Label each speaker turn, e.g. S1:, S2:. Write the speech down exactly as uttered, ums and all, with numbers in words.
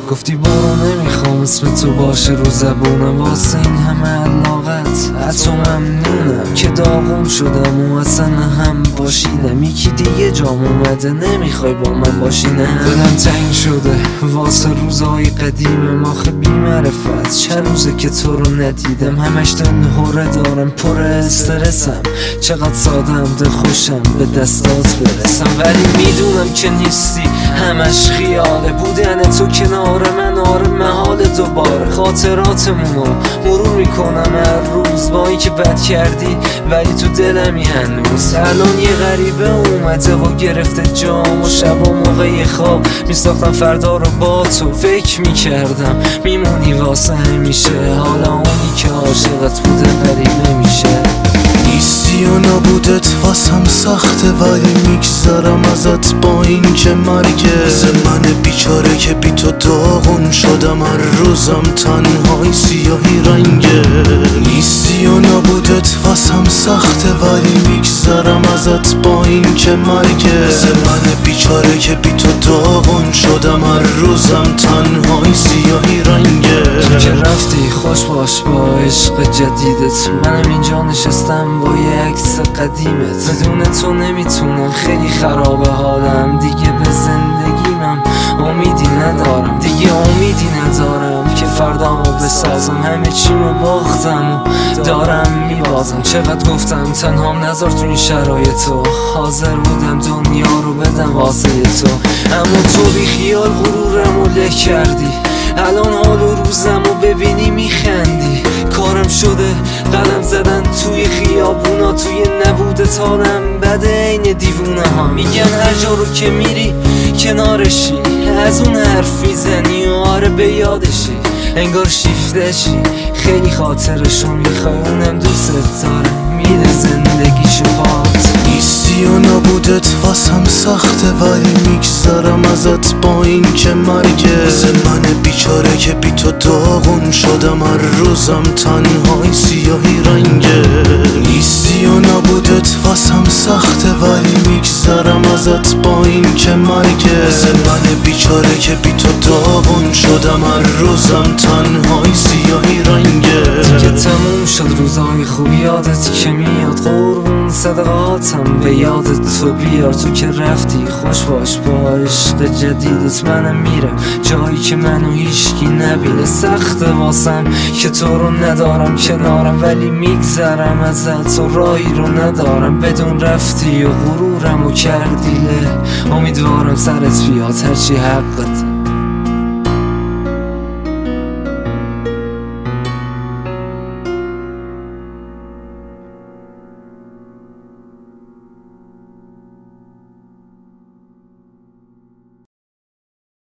S1: گفتی برو نمیخوام اسم تو باشه رو زبونم، واسه این همه علاقت حتی ممنونم که داغون شدم و اصلا هم باشیدم. یکی دیگه جام اومده نمیخوای با من باشی، نه دلم تنگ شده واسه روزای قدیمم. آخه بی معرفت چند روزه که تو رو ندیدم، همش دل هره دارم پر استرسم. چقدر سادم دل خوشم به دستات برسم، ولی میدونم که نیستی همش خیاله. بودن تو کنار من آره محال دوباره. خاطراتمونو مرور میکنم هر روز با این که بد کردی ولی تو دلمی هنوز. الان یه غریبه اومده و گرفته جام و شبا موقع خواب میساختم فردا رو با تو. فکر میکردم میمونی واسه همیشه، حالا اونی که عاشقت بوده غریبه میشه.
S2: نیستی و نبودت واسم سخته ولی میگذرم ازت با این که مرگه. ز من بیچاره که بی تو داغون شدم، هر روزم تنهای سیاهی رنگه. نیستی و نبودت واسم سخته ولی میگذرم ازت با این که مرگه. ز من بیچاره که بی تو داغون شدم، هر روزم تنهای سیاهی رنگه.
S1: تو که رفتی خوش باش با عشق جدیدت، منم اینجا نشستم با یه عکس قدیمت. بدون تو نمیتونم خیلی خرابه حالم، دیگه به زندگیمم امیدی ندارم. دیگه امیدی ندارم که فردامو بسازم، همه چیمو باختم و دارم میبازم. چقدر گفتم تنهام نذار تو این شرایط، تو حاضر بودم دنیا رو بدم واسه تو، اما تو بی خیال غرورمو له کردی. الان حال و روزمو ببینی میخندی. کارم شده قلم زدن توی خیابونا، توی نبودت حالم بده عین دیوونه ها. میگن هر جا رو که میری کنارشی، از اون حرف میزنی و آره به یادشی. انگار شیفتشی خیلی خاطرشو میخوای، اونم دوست داره میده زندگیشو پات.
S2: نیستی و نبودت واسم سخته ولی میگذرم ازت با این که مرگه. ز من بیچاره که بی تو داغون شدم، هر روزم تنهای سیاهی رنگه. نیستی و نبودت واسم سخته ولی میگذرم ازت با این که مرگه. ز من بیچاره که بی تو داغون شدم، هر روزم تنهای سیاهی رنگه.
S1: دیگه تموم شد روزای خوب یادت که میاد، قربون صدقاتم به یادت تو بیار. تو که رفتی خوش باش با عشق جدیدت، منم میرم جایی که منو هیچکی نبینه. سخته واسم که تو رو ندارم کنارم، ولی میگذرم ازت و راهی رو ندارم. بدون رفتی و غرورم و کردی له، امیدوارم سرت بیاد هرچی حقت